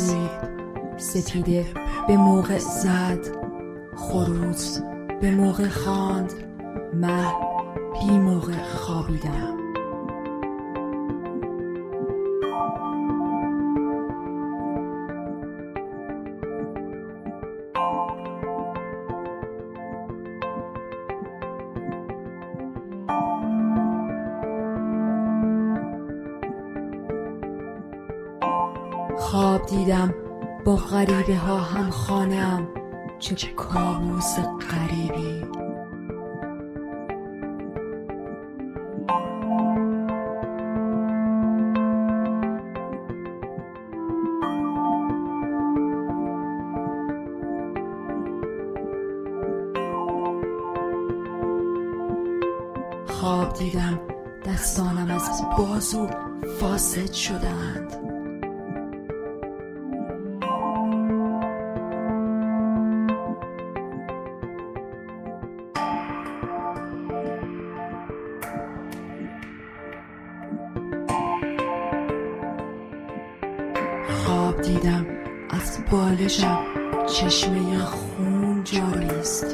رسید. سپیده به موقع زد، خروس به موقع خواند، مه بی موقع خوابیدم. خواب دیدم با غریبه ها هم خانم، چه کابوس غریبی. خواب دیدم دستانم از بازو فاسد شدند. خواب دیدم از بالشم چشمه خون جاری است.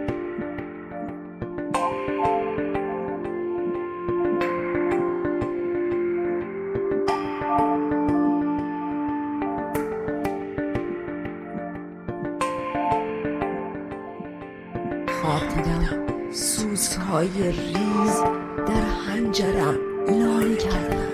خواب دیدم سوزهای ریز در حنجرم لانه کردند.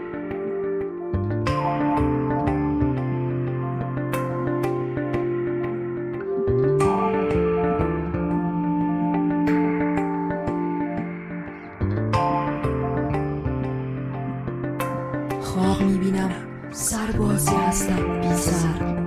خواب میبینم سربازی هستم بی سر.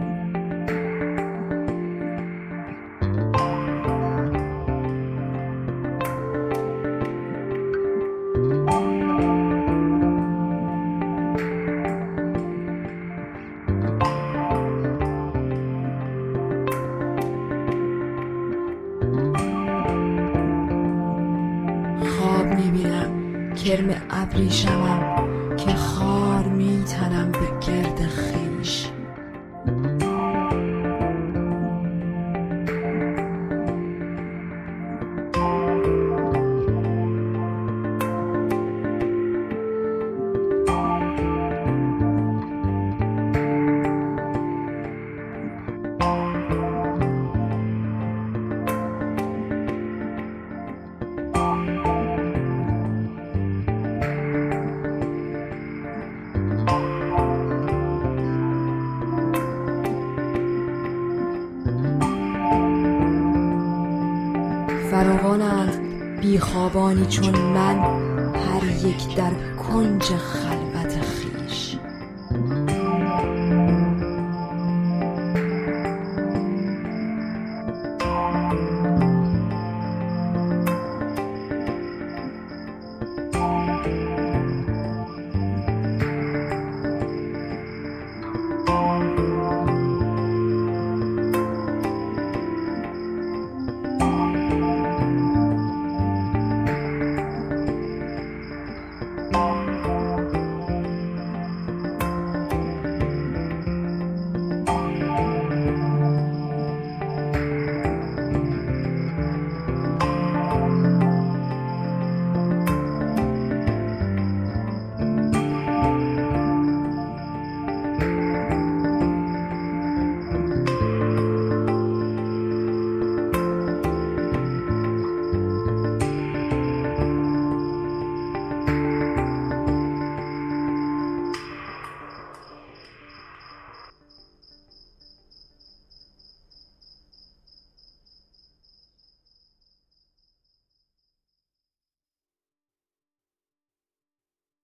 خواب میبینم کرم ابریشمم که خار میتنم به گرد خویش. فراوانند بیخوابانی چون من، هر یک در کنج خلوت.